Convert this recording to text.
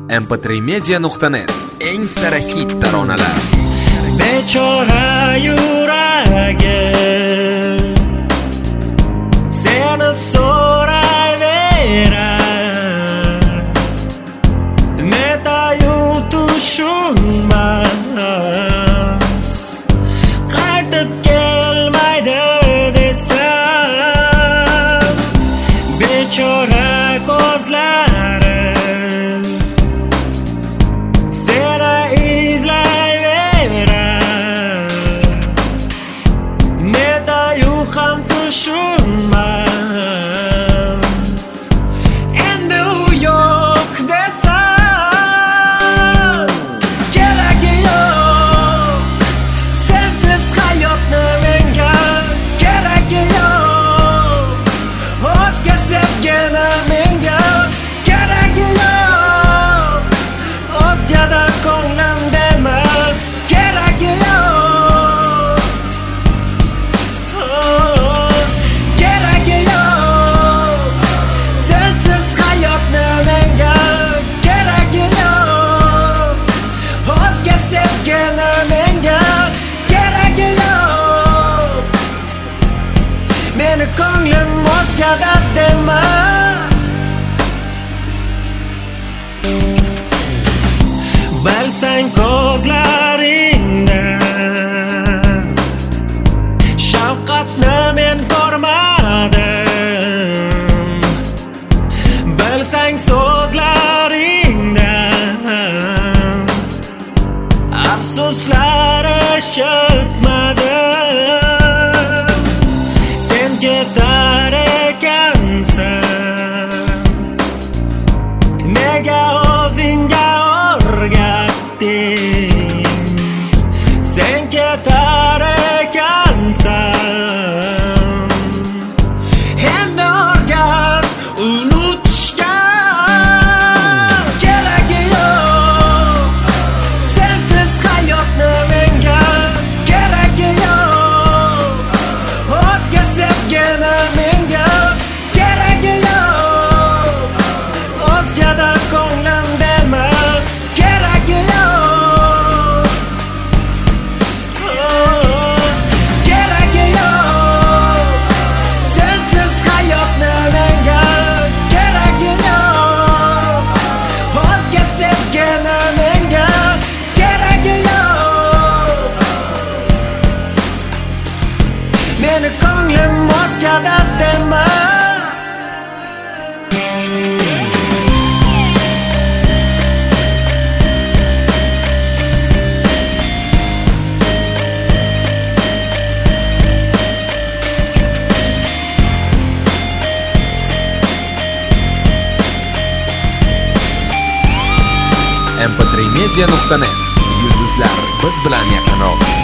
mp3media.net eng sara hit taronalar. Bechora yuragim seni so'rayverar, netayu tushunmas, qaytib kelmaydi desam. Bechora ko'zlarim seni izlayverar, netayu ham tushunmas. Endi u yo'q desam, keragi yo'q, sensiz hayotni menga keragi yo'q, o'zga sevgini menga keragi yo'q, o'zgada ko'nglim dema keragi yo'q, keragi yo'q, sensiz hayotni menga keragi yo'q, o'zga sevgini menga keragi yo'q, meni ko'nglim o'zgada dema. Bilsang ko'zlaringdan shafqatni men ko'rmadim, bilsang so'zlaringdan afsuslar eshitmadim. Sen ketar ekansan, nega o'zingga o'rgatding? Sen ketar ekansan, endi o'rgat unutishga. Keragi yo'q, sensiz hayotni menga keragi yo'q, o'zga sevgini menga keragi yo'q, o'zgada ko'nglim dema keragi yo'q, keragi yo'q, sensiz hayotni menga keragi yo'q, o'zga sevgini menga keragi yo'q, meni ko'nglim o'zgada dema. mp3media.net. Yulduzlar biz bilan yaqinroq.